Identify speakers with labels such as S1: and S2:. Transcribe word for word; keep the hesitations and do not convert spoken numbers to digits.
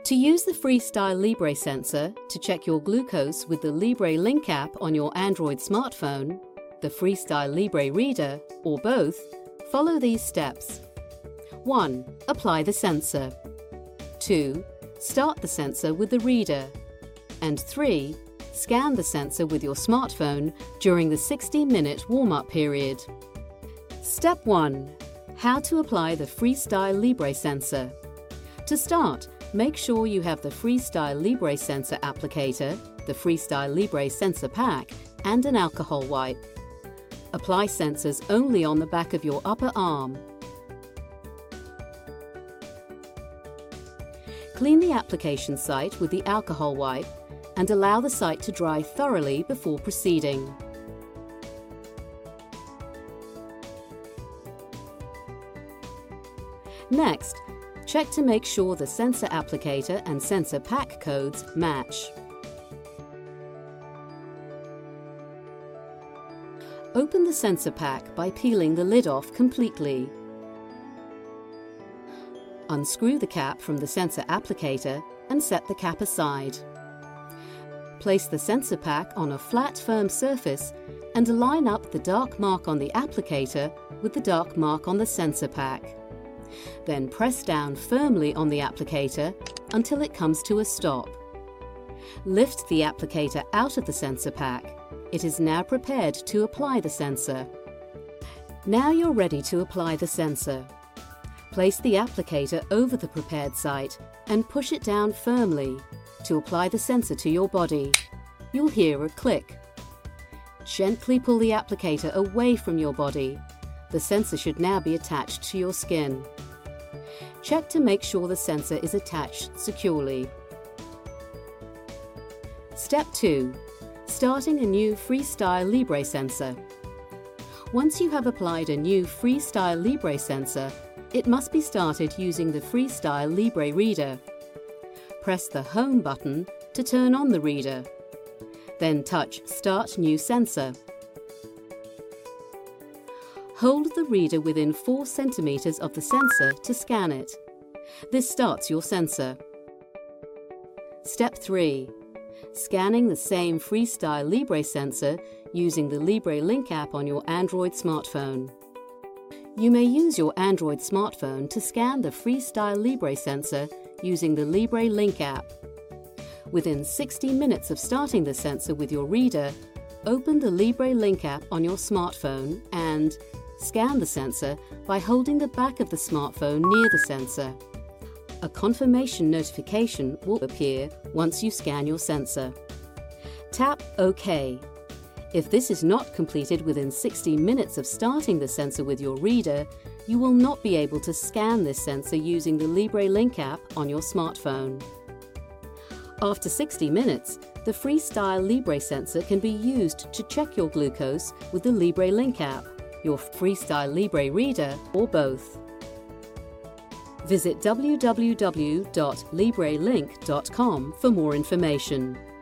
S1: To use the Freestyle Libre sensor to check your glucose with the Libre Link app on your Android smartphone, the Freestyle Libre Reader, or both, follow these steps. one. Apply the sensor. two. Start the sensor with the reader. And three. Scan the sensor with your smartphone during the sixty minute warm-up period. Step one. How to apply the Freestyle Libre sensor. To start, make sure you have the Freestyle Libre sensor applicator, the Freestyle Libre sensor pack, and an alcohol wipe. Apply sensors only on the back of your upper arm. Clean the application site with the alcohol wipe and allow the site to dry thoroughly before proceeding. Next, check to make sure the sensor applicator and sensor pack codes match. Open the sensor pack by peeling the lid off completely. Unscrew the cap from the sensor applicator and set the cap aside. Place the sensor pack on a flat, firm surface and line up the dark mark on the applicator with the dark mark on the sensor pack. Then press down firmly on the applicator until it comes to a stop. Lift the applicator out of the sensor pack. It is now prepared to apply the sensor. Now you're ready to apply the sensor. Place the applicator over the prepared site and push it down firmly. To apply the sensor to your body, you'll hear a click. Gently pull the applicator away from your body. The sensor should now be attached to your skin. Check to make sure the sensor is attached securely. Step two. Starting a new Freestyle Libre sensor. Once you have applied a new Freestyle Libre sensor, it must be started using the Freestyle Libre Reader. Press the Home button to turn on the reader. Then touch Start New Sensor. Hold the reader within four centimeters of the sensor to scan it. This starts your sensor. Step three. Scanning the same Freestyle Libre sensor using the Libre Link app on your Android smartphone. You may use your Android smartphone to scan the Freestyle Libre sensor using the Libre Link app. Within sixty minutes of starting the sensor with your reader, open the Libre Link app on your smartphone and scan the sensor by holding the back of the smartphone near the sensor. A confirmation notification will appear once you scan your sensor. Tap OK. If this is not completed within sixty minutes of starting the sensor with your reader, you will not be able to scan this sensor using the Libre Link app on your smartphone. After sixty minutes, the Freestyle Libre sensor can be used to check your glucose with the Libre Link app, your Freestyle Libre Reader, or both. Visit w w w dot libre link dot com for more information.